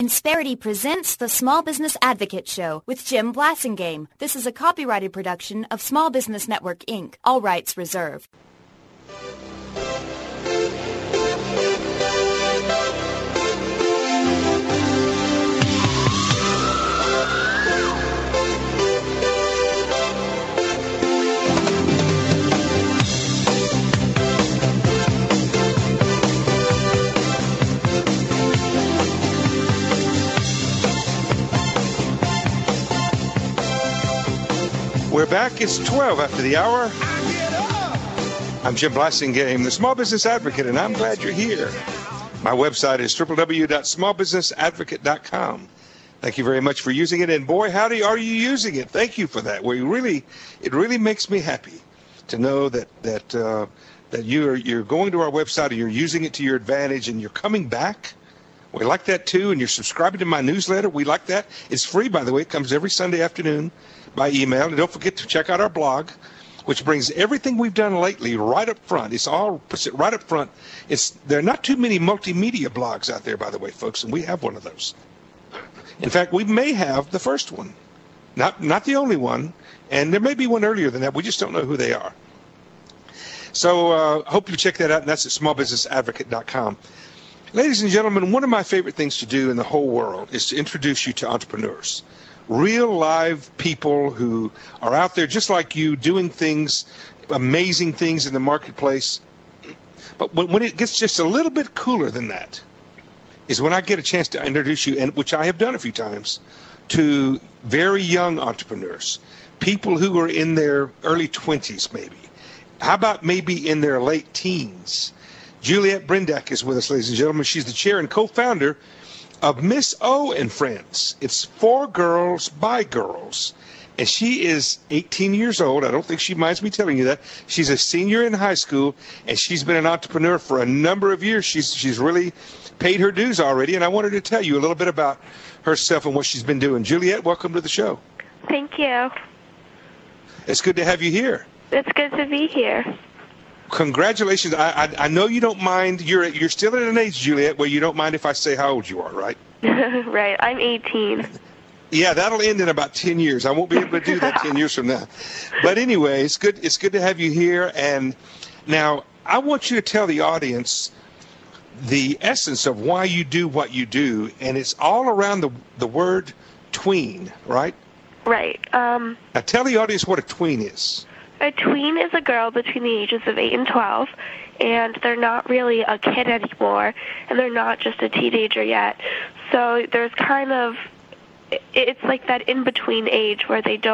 Insperity presents the Small Business Advocate Show with Jim Blasingame. This is a copyrighted production of Small Business Network, Inc. All rights reserved. We're back. It's 12 after the hour. I'm Jim Blasingame, the Small Business Advocate, and I'm glad you're here. My website is www.smallbusinessadvocate.com. Thank you very much for using it, and boy, howdy, are you using it? Thank you for that. It really makes me happy to know that you're going to our website and you're using it to your advantage, and you're coming back. We like that too, and you're subscribing to my newsletter. We like that. It's free, by the way. It comes every Sunday afternoon by email. And don't forget to check out our blog, which brings everything we've done lately right up front. It's all puts it right up front. There are not too many multimedia blogs out there, by the way, folks, and we have one of those. In fact, we may have the first one, not the only one, and there may be one earlier than that. We just don't know who they are. So hope you check that out, and that's at smallbusinessadvocate.com. Ladies and gentlemen, one of my favorite things to do in the whole world is to introduce you to entrepreneurs. Real live people who are out there just like you doing things, amazing things in the marketplace. But when it gets just a little bit cooler than that is when I get a chance to introduce you, and which I have done a few times, to very young entrepreneurs, people who are in their early 20s maybe. How about maybe in their late teens? Juliette Brindak is with us, ladies and gentlemen. She's the chair and co-founder of Miss O and Friends. It's for girls by girls. And she is 18 years old. I don't think she minds me telling you that. She's a senior in high school, and she's been an entrepreneur for a number of years. She's really paid her dues already, and I wanted to tell you a little bit about herself and what she's been doing. Juliette, welcome to the show. Thank you. It's good to have you here. It's good to be here. Congratulations. I know you don't mind. You're still at an age, Juliette, where you don't mind if I say how old you are, right? Right. I'm 18. Yeah, that'll end in about 10 years. I won't be able to do that 10 years from now. But anyway, it's good to have you here. And now I want you to tell the audience the essence of why you do what you do. And it's all around the word tween, right? Right. Now tell the audience what a tween is. A tween is a girl between the ages of 8 and 12, and they're not really a kid anymore, and they're not just a teenager yet. So there's kind of, it's like that in-between age where in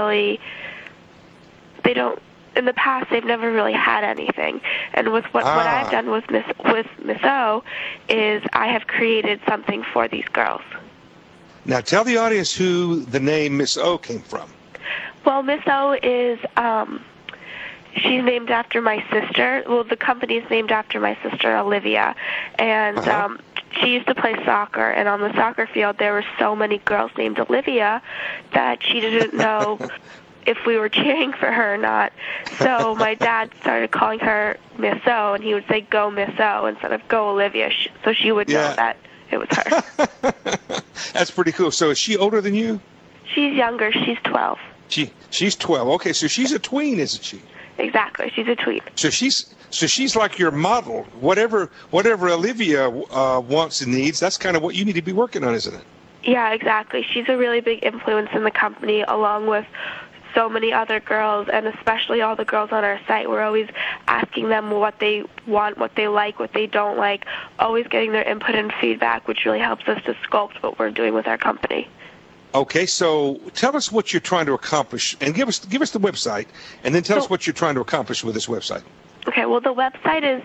the past, they've never really had anything. And with what I've done with Miss O is I have created something for these girls. Now tell the audience who the name Miss O came from. Well, Miss O is, she's named after my sister. Well, the company's named after my sister, Olivia. And she used to play soccer, and on the soccer field there were so many girls named Olivia that she didn't know if we were cheering for her or not. So my dad started calling her Miss O, and he would say, "Go Miss O," instead of "Go Olivia," so she would know that it was her. That's pretty cool. So is she older than you? She's younger. She's 12. She's 12. Okay, so she's a tween, isn't she? Exactly, she's a tween. So she's like your model. Whatever Olivia wants and needs, that's kind of what you need to be working on, isn't it? Yeah, exactly. She's a really big influence in the company, along with so many other girls, and especially all the girls on our site. We're always asking them what they want, what they like, what they don't like, always getting their input and feedback, which really helps us to sculpt what we're doing with our company. Okay, so tell us what you're trying to accomplish, and give us the website, and then tell us what you're trying to accomplish with this website. Okay, well, the website is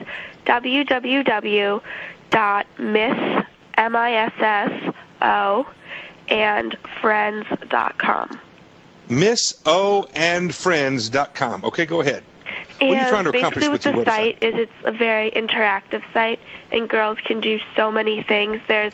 www.missoandfriends.com. missoandfriends.com. Okay, go ahead. What are you trying to accomplish with the website? Basically, what the site is, it's a very interactive site, and girls can do so many things. There's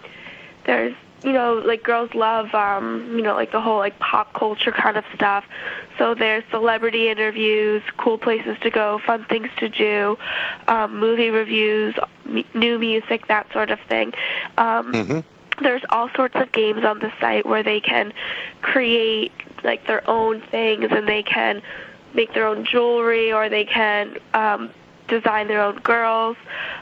like girls love, like the whole pop culture kind of stuff. So there's celebrity interviews, cool places to go, fun things to do, movie reviews, new music, that sort of thing. there's all sorts of games on the site where they can create like their own things, and they can make their own jewelry, or they can design their own girls.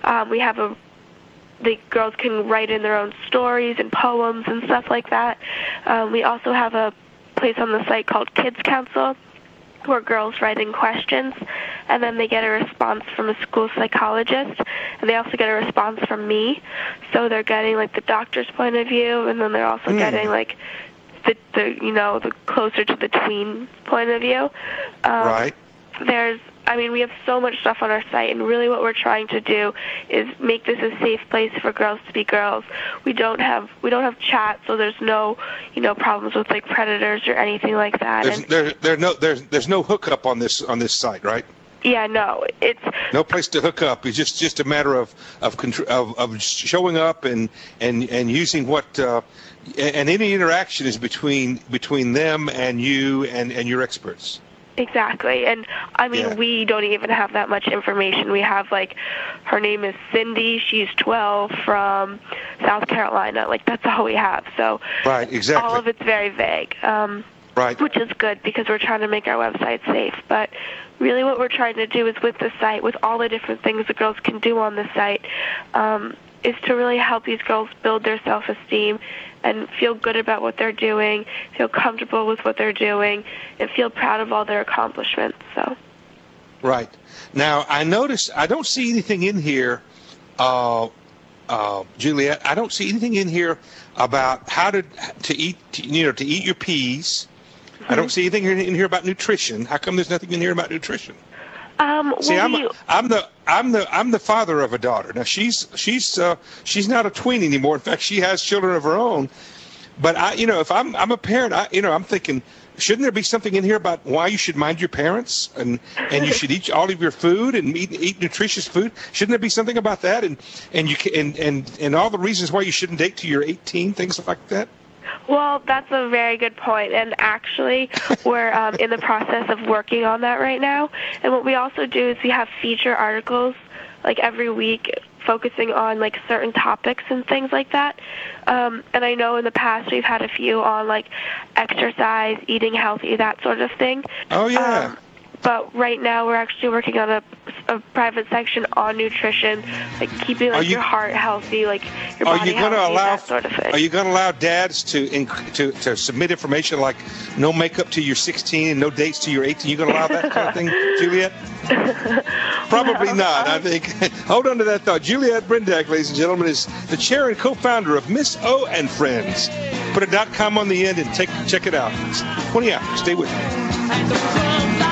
The girls can write in their own stories and poems and stuff like that. We also have a place on the site called Kids Council, where girls write in questions, and then they get a response from a school psychologist, and they also get a response from me. So they're getting like the doctor's point of view, and then they're also getting like the closer to the tween point of view. Right. We have so much stuff on our site, and really what we're trying to do is make this a safe place for girls to be girls. We don't have chat, so there's no problems with like predators or anything like that. There's no hookup on this site, right? Yeah, no, it's no place to hook up. It's just a matter of showing up and using what and any interaction is between them and you and your experts. Exactly. And we don't even have that much information. We have like, her name is Cindy. She's 12 from South Carolina. Like, that's all we have. So right, exactly. All of it's very vague. Right. Which is good because we're trying to make our website safe. But really what we're trying to do is with the site, with all the different things the girls can do on the site, is to really help these girls build their self-esteem and feel good about what they're doing, feel comfortable with what they're doing, and feel proud of all their accomplishments. So. Right. Now, I noticed I don't see anything in here, Juliet. I don't see anything in here about how to eat your peas. Mm-hmm. I don't see anything in here about nutrition. How come there's nothing in here about nutrition? I'm the father of a daughter. Now she's not a tween anymore. In fact, she has children of her own. But if I'm a parent, I'm thinking, shouldn't there be something in here about why you should mind your parents and you should eat all of your food and eat nutritious food? Shouldn't there be something about that and all the reasons why you shouldn't date till you're 18, things like that? Well, that's a very good point, and actually we're in the process of working on that right now. And what we also do is we have feature articles like every week focusing on like certain topics and things like that. And I know in the past we've had a few on like exercise, eating healthy, that sort of thing. Oh, yeah. But right now we're actually working on a private section on nutrition, like keeping your heart healthy, like your body healthy, that sort of thing. Are you going to allow dads to submit information like no makeup till you're 16 and no dates till you're 18? You going to allow that kind of thing, Juliet? Probably not, I think. Hold on to that thought. Juliet Brindack, ladies and gentlemen, is the chair and co-founder of Miss O and Friends. Put a .com on the end and check it out. It's 20 hours. Stay with me.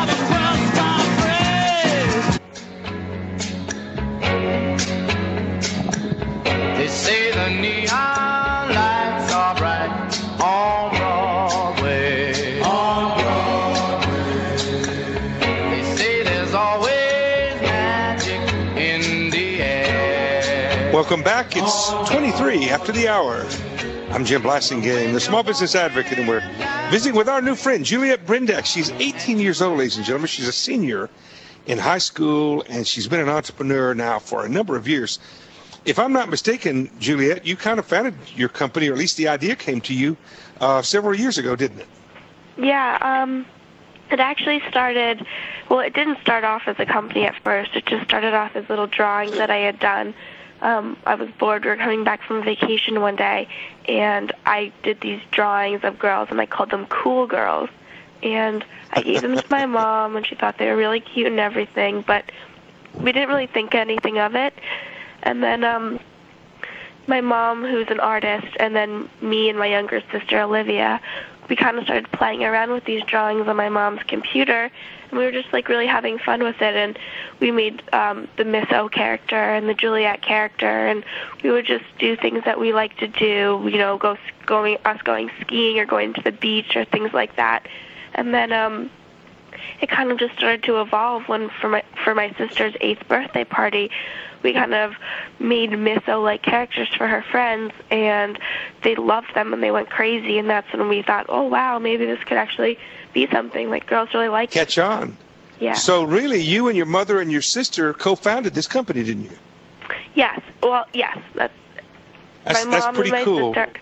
They say the neon lights are bright on Broadway. On Broadway. They say there's always magic in the air. Welcome back. It's 23 after the hour. I'm Jim Blasingame, the small business advocate, and we're visiting with our new friend, Juliet Brindack. She's 18 years old, ladies and gentlemen. She's a senior in high school, and she's been an entrepreneur now for a number of years. If I'm not mistaken, Juliet, you kind of founded your company, or at least the idea came to you several years ago, didn't it? Yeah, it actually started, well, it didn't start off as a company at first. It just started off as little drawings that I had done. I was bored. We were coming back from vacation one day, and I did these drawings of girls, and I called them Cool Girls. And I gave them to my mom, and she thought they were really cute and everything, but we didn't really think anything of it. And then my mom, who's an artist, and then me and my younger sister, Olivia, we kind of started playing around with these drawings on my mom's computer, and we were just like really having fun with it. And we made the Miss O character and the Juliet character, and we would just do things that we like to do, going skiing or going to the beach or things like that. And then it kind of just started to evolve when for my sister's 8th birthday party, we kind of made Miss O-like characters for her friends, and they loved them and they went crazy, and that's when we thought, oh wow, maybe this could actually be something, like girls really like it. Catch on. Yeah. So really, you and your mother and your sister co-founded this company, didn't you? Yes. Well, yes. That's pretty cool. Sister,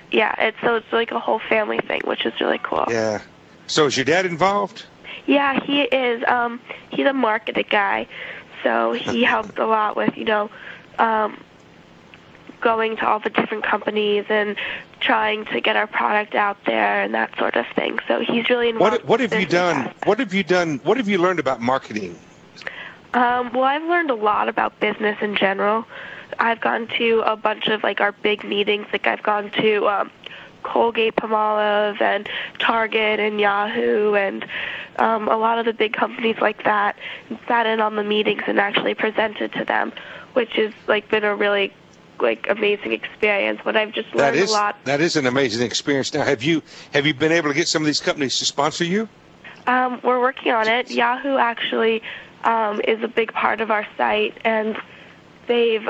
Yeah, it's like a whole family thing, which is really cool. Yeah. So is your dad involved? Yeah, he is. He's a marketing guy, so he helped a lot with, going to all the different companies and trying to get our product out there and that sort of thing. So he's really involved. What have you done? What have you done? What have you learned about marketing? Well, I've learned a lot about business in general. I've gone to a bunch of like our big meetings. Like I've gone to Colgate-Palmolive and Target and Yahoo and a lot of the big companies like that, and sat in on the meetings and actually presented to them, which has like been a really amazing experience. But I've just learned a lot. That is an amazing experience. Now, have you been able to get some of these companies to sponsor you? We're working on it. Yahoo actually is a big part of our site, and they've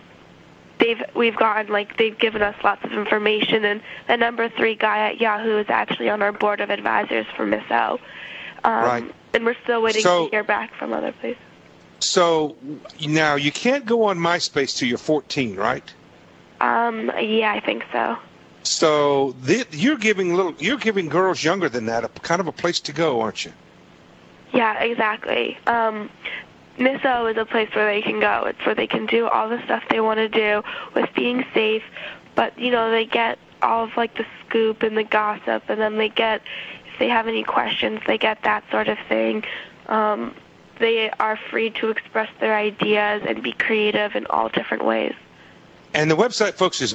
given us lots of information, and the number 3 guy at Yahoo is actually on our board of advisors for Miss O. Right. And we're still waiting to hear back from other places. So now you can't go on MySpace till you're 14, right? Yeah, I think so. So you're giving girls younger than that a kind of a place to go, aren't you? Yeah, exactly. Miss O is a place where they can go. It's where they can do all the stuff they want to do with being safe, but they get all of like the scoop and the gossip, and then they get, if they have any questions, they get that sort of thing. They are free to express their ideas and be creative in all different ways. And the website, folks, is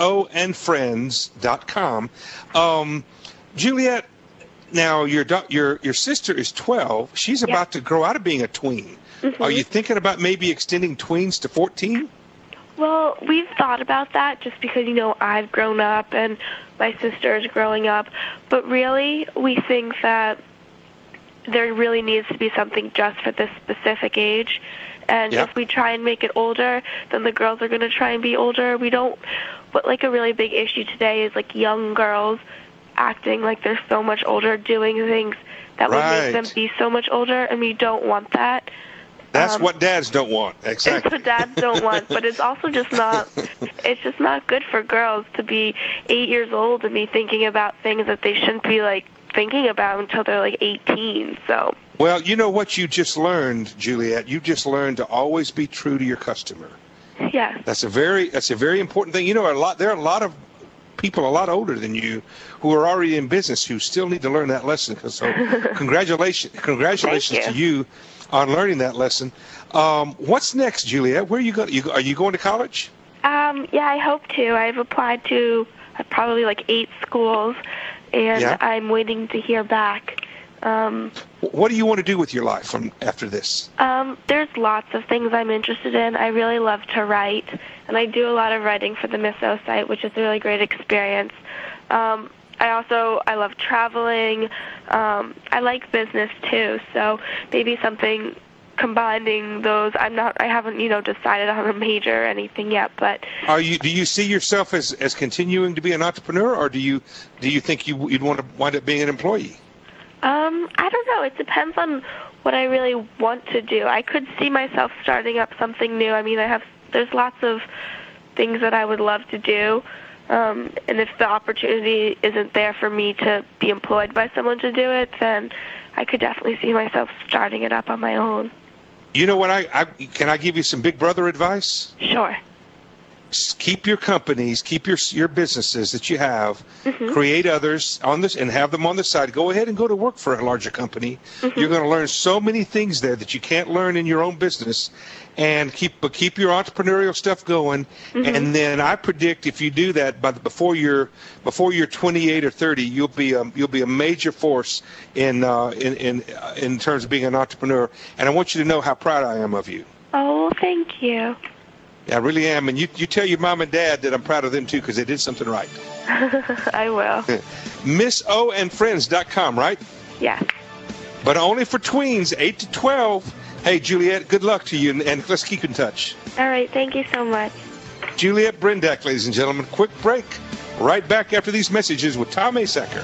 MissOandFriends.com. Juliet, now your sister is 12. She's about to grow out of being a tween. Mm-hmm. Are you thinking about maybe extending tweens to 14? Well, we've thought about that just because, I've grown up and my sister is growing up. But really, we think that there really needs to be something just for this specific age. And if we try and make it older, then the girls are going to try and be older. But like a really big issue today is like young girls acting like they're so much older, doing things that would make them be so much older, and we don't want that. That's what dads don't want. Exactly. It's what dads don't want, but it's also just not, it's just not good for girls to be 8 years old and be thinking about things that they shouldn't be like thinking about until they're like 18. So. Well, you know what you just learned, Juliet? You just learned to always be true to your customer. Yeah. That's a very important thing. There are a lot of people a lot older than you who are already in business who still need to learn that lesson. So congratulations to you on learning that lesson. What's next, Juliet? Where are you going? Are you going to college? Yeah, I hope to. I've applied to probably like 8 schools, and I'm waiting to hear back. What do you want to do with your life after this? There's lots of things I'm interested in. I really love to write, and I do a lot of writing for the Miss O site, which is a really great experience. I love traveling. I like business too, so maybe something combining those. I haven't, decided on a major or anything yet, but. Do you see yourself as continuing to be an entrepreneur, or do you think you'd want to wind up being an employee? I don't know. It depends on what I really want to do. I could see myself starting up something new. I mean, there's lots of things that I would love to do. And if the opportunity isn't there for me to be employed by someone to do it, then I could definitely see myself starting it up on my own. You know what? Can I give you some big brother advice? Sure. Keep your companies, keep your businesses that you have, create others on this and have them on the side. Go ahead and go to work for a larger company. You're going to learn so many things there that you can't learn in your own business. And keep your entrepreneurial stuff going. And then I predict if you do that before you're 28 or 30, you'll be a major force in terms of being an entrepreneur. And I want you to know how proud I am of you. Oh, thank you. Yeah, I really am. And you tell your mom and dad that I'm proud of them, too, because they did something right. I will. MissOandFriends.com, right? Yes. But only for tweens, 8 to 12. Hey, Juliet, good luck to you, and let's keep in touch. All right. Thank you so much. Juliet Brendak, ladies and gentlemen. Quick break. Right back after these messages with Tom Asacker.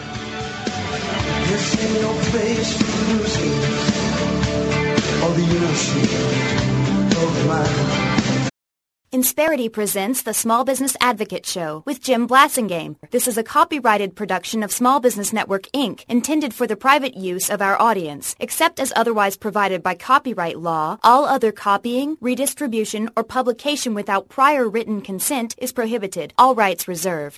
This ain't no place for losers, or the ocean of mine. Insperity presents the Small Business Advocate Show with Jim Blasingame. This is a copyrighted production of Small Business Network, Inc., intended for the private use of our audience. Except as otherwise provided by copyright law, all other copying, redistribution, or publication without prior written consent is prohibited. All rights reserved.